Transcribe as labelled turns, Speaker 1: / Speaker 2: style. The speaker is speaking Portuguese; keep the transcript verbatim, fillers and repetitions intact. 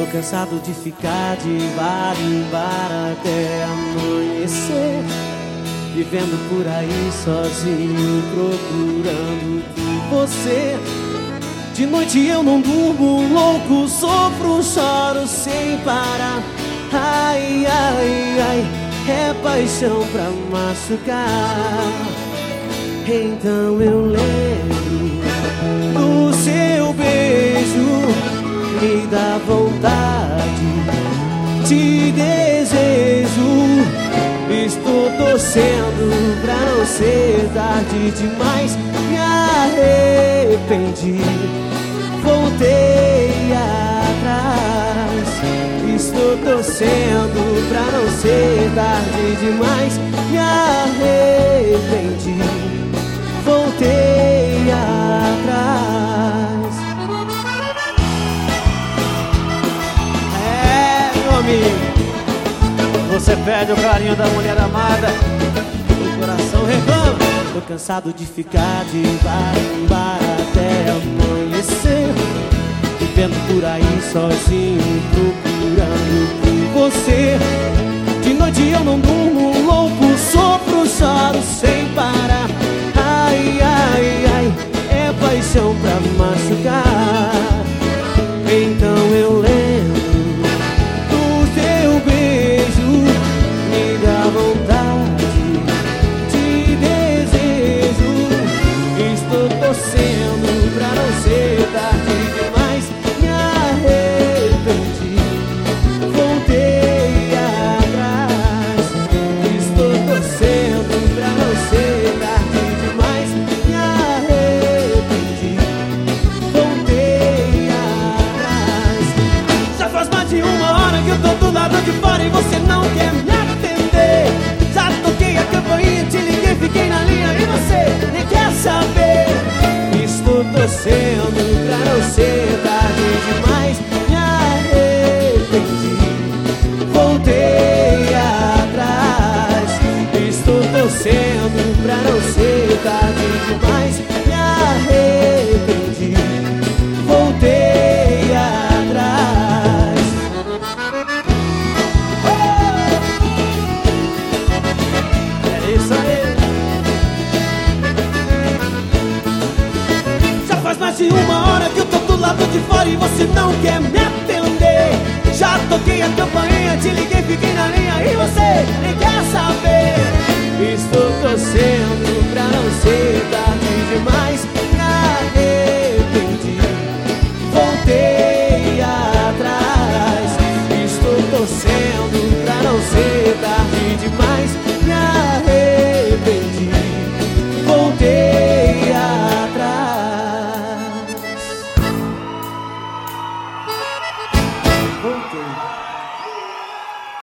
Speaker 1: Tô cansado de ficar de bar em bar até amanhecer, vivendo por aí sozinho, procurando você. De noite eu não durmo, louco, sofro, choro sem parar. Ai, ai, ai, é paixão pra machucar. Então eu lembro do seu beijo, me dá vontade, te desejo. Estou torcendo pra não ser tarde demais. Me arrependi, voltei atrás. Estou torcendo pra não ser tarde demais. Me arrependi, voltei atrás. É, meu amigo, você perde o carinho da mulher amada, o coração reclama. Tô cansado de ficar de bar em bar até amanhecer, vivendo por aí sozinho, procurando por você. De noite eu não durmo, louco, sofro, choro sem parar. Ai, ai, ai, é paixão pra machucar. Então eu lembro do teu beijo, me dá vontade, te desejo. Estou torcendo pra não ser tarde demais. Me arrependi, voltei atrás. Estou torcendo pra não ser tarde demais. Me arrependi, voltei atrás. Já faz mais de uma hora que eu tô do lado de fora e você não quer me atender. Já toquei a campainha, te liguei, fiquei na linha e você nem quer saber. Estou torcendo pra não ser tarde demais. Me arrependi, voltei atrás. Estou torcendo pra não ser tarde demais. Me arrependi, voltei atrás. É isso aí. Já faz mais de uma hora que eu tô do lado de fora e você não quer me atender. Já toquei a campainha, te liguei, fiquei na linha e você nem quer saber. Estou torcendo